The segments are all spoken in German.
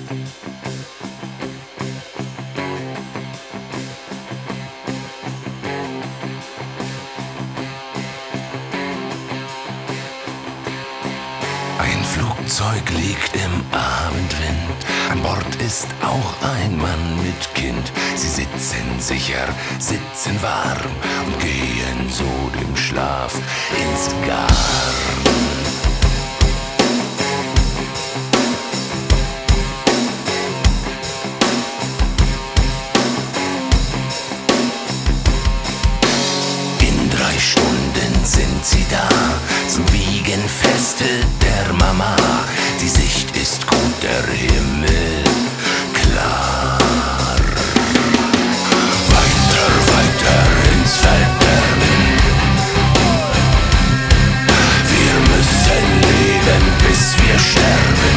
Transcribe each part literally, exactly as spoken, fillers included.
Ein Flugzeug liegt im Abendwind, an Bord ist auch ein Mann mit Kind. Sie sitzen sicher, sitzen warm und gehen so dem Schlaf ins Garn. In drei Stunden sind sie da zum Wiegenfeste der Mama. Die Sicht ist gut, der Himmel klar. Weiter, weiter ins Verderben. Wir müssen leben, bis wir sterben.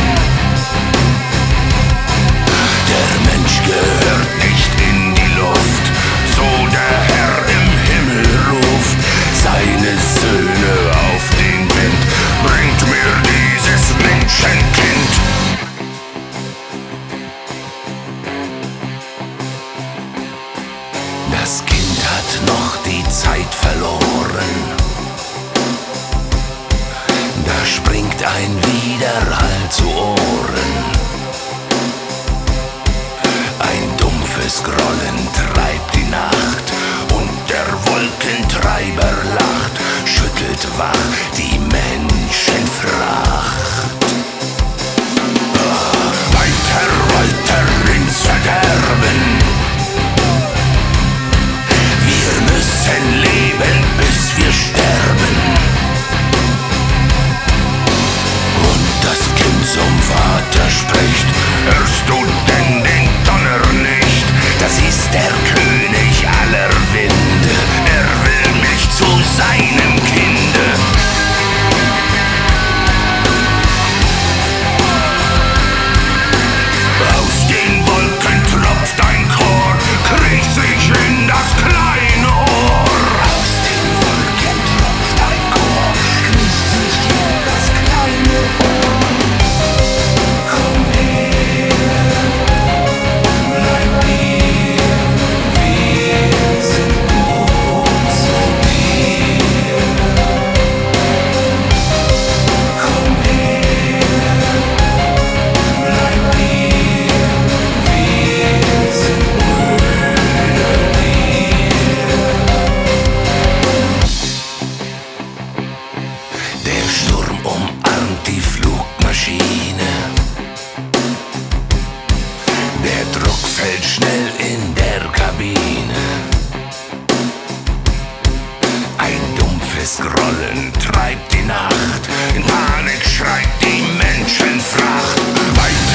Der Mensch gehört nicht in die Luft, so der Herr im Himmel ruft seine Söhne auf den Wind. Bringt mir dieses Menschenkind. Das Kind hat noch die Zeit verloren. Da springt ein Widerhall zu Ohren. Ein dumpfes Grollen treibt die Nacht und der Wolkentreiber lacht, schüttelt wach die Menschenfracht. Ah, weiter, weiter ins Verderben. Wir müssen leben, bis wir sterben. Und das Kind zum Vater spricht: Hörst du denn den Donner nicht? Das ist der König aller Winde. Er will mich zu seinem Kinde. Aus den Wolken tropft ein Chor, kriecht sich in das kleine Ohr. Aus den Wolken tropft ein Chor, kriecht sich in das kleine Ohr. Komm her, bleib hier, wir sind gut zu dir. Komm her, bleib hier, wir sind Brüder dir. Der Sturm umarmt die Flugmaschine. Der Druck fällt schnell in der Kabine. Ein dumpfes Grollen treibt die Nacht. In Panik schreit die Menschenfracht. Weiter